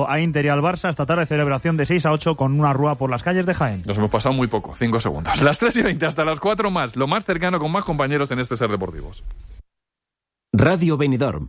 vencido a Inter y al Barça. Esta tarde celebración de 6-8 con una rúa por las calles de Jaén. Nos hemos pasado muy poco, 5 segundos. Las 3:20 hasta las 4 más, lo más cercano con más compañeros en este Ser Deportivos. Radio Benidorm,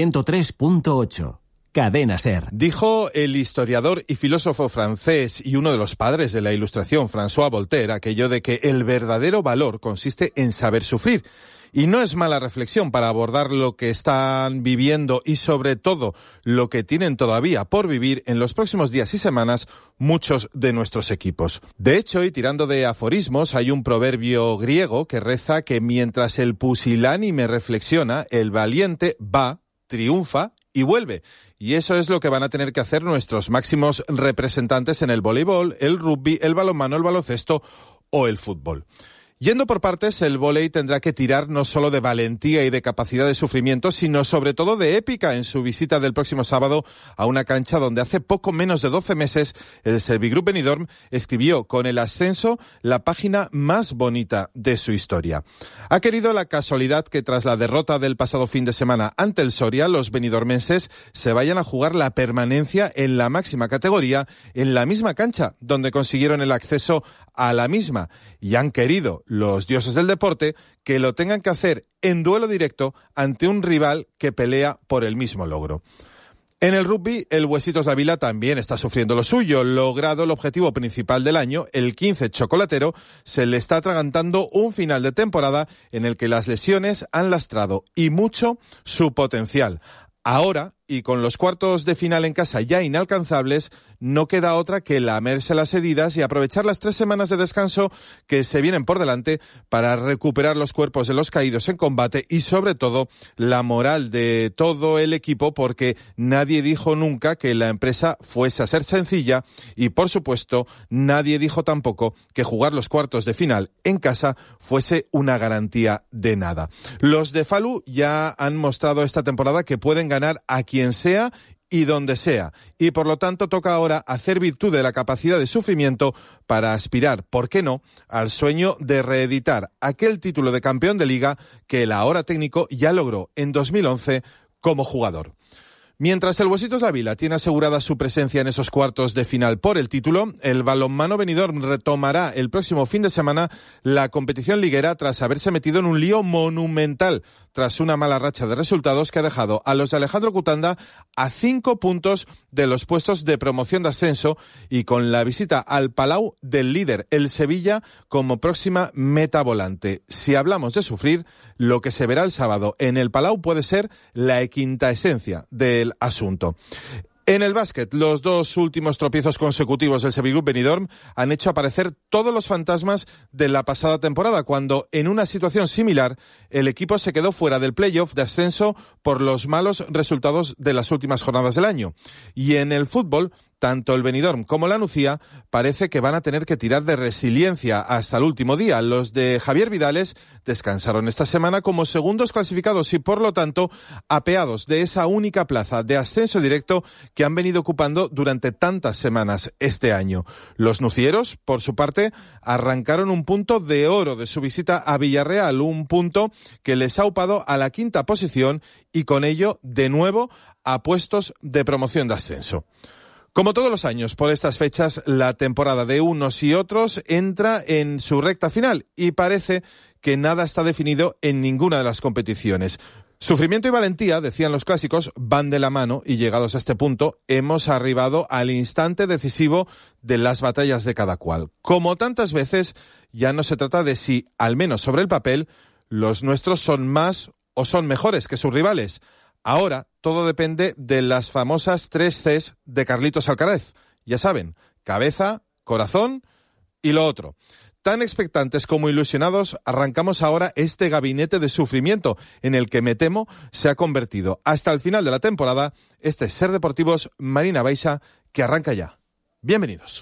103.8. Cadena Ser. Dijo el historiador y filósofo francés y uno de los padres de la Ilustración, François Voltaire, aquello de que el verdadero valor consiste en saber sufrir. Y no es mala reflexión para abordar lo que están viviendo y sobre todo lo que tienen todavía por vivir en los próximos días y semanas muchos de nuestros equipos. De hecho, y tirando de aforismos, hay un proverbio griego que reza que mientras el pusilánime reflexiona, el valiente va, triunfa y vuelve. Y eso es lo que van a tener que hacer nuestros máximos representantes en el voleibol, el rugby, el balonmano, el baloncesto o el fútbol. Yendo por partes, el vóley tendrá que tirar no solo de valentía y de capacidad de sufrimiento, sino sobre todo de épica en su visita del próximo sábado a una cancha donde hace poco menos de 12 meses el Servigroup Benidorm escribió con el ascenso la página más bonita de su historia. Ha querido la casualidad que tras la derrota del pasado fin de semana ante el Soria, los benidormenses se vayan a jugar la permanencia en la máxima categoría en la misma cancha donde consiguieron el acceso a la misma, y han querido los dioses del deporte que lo tengan que hacer en duelo directo ante un rival que pelea por el mismo logro. En el rugby, el Huesitos Dávila también está sufriendo lo suyo. Logrado el objetivo principal del año, el 15 chocolatero, se le está atragantando un final de temporada en el que las lesiones han lastrado y mucho su potencial. Ahora, y con los cuartos de final en casa ya inalcanzables, no queda otra que lamerse las heridas y aprovechar las 3 semanas de descanso que se vienen por delante para recuperar los cuerpos de los caídos en combate y sobre todo la moral de todo el equipo, porque nadie dijo nunca que la empresa fuese a ser sencilla y por supuesto nadie dijo tampoco que jugar los cuartos de final en casa fuese una garantía de nada. Los de Falu ya han mostrado esta temporada que pueden ganar a quien sea y donde sea, y por lo tanto toca ahora hacer virtud de la capacidad de sufrimiento para aspirar, ¿por qué no?, al sueño de reeditar aquel título de campeón de liga que el ahora técnico ya logró en 2011 como jugador. Mientras el Huesitos Dávila tiene asegurada su presencia en esos cuartos de final por el título, el balonmano Benidorm retomará el próximo fin de semana la competición liguera tras haberse metido en un lío monumental tras una mala racha de resultados que ha dejado a los de Alejandro Cutanda a 5 puntos de los puestos de promoción de ascenso y con la visita al Palau del líder, el Sevilla, como próxima meta volante. Si hablamos de sufrir, lo que se verá el sábado en el Palau puede ser la quinta esencia del asunto. En el básquet, los 2 últimos tropiezos consecutivos del Servigroup Benidorm han hecho aparecer todos los fantasmas de la pasada temporada, cuando en una situación similar el equipo se quedó fuera del playoff de ascenso por los malos resultados de las últimas jornadas del año. Y en el fútbol, tanto el Benidorm como la Nucía parece que van a tener que tirar de resiliencia hasta el último día. Los de Javier Vidales descansaron esta semana como segundos clasificados y, por lo tanto, apeados de esa única plaza de ascenso directo que han venido ocupando durante tantas semanas este año. Los nucieros, por su parte, arrancaron un punto de oro de su visita a Villarreal, un punto que les ha upado a la 5ª posición y con ello, de nuevo, a puestos de promoción de ascenso. Como todos los años, por estas fechas, la temporada de unos y otros entra en su recta final y parece que nada está definido en ninguna de las competiciones. Sufrimiento y valentía, decían los clásicos, van de la mano y llegados a este punto hemos arribado al instante decisivo de las batallas de cada cual. Como tantas veces, ya no se trata de si, al menos sobre el papel, los nuestros son más o son mejores que sus rivales. Ahora todo depende de las famosas 3 Cs de Carlitos Alcaraz. Ya saben, cabeza, corazón y lo otro. Tan expectantes como ilusionados, arrancamos ahora este gabinete de sufrimiento en el que, me temo, se ha convertido hasta el final de la temporada este Ser Deportivos Marina Baixa que arranca ya. Bienvenidos.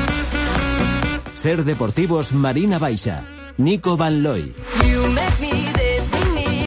Ser Deportivos Marina Baixa, Nico Van Looy.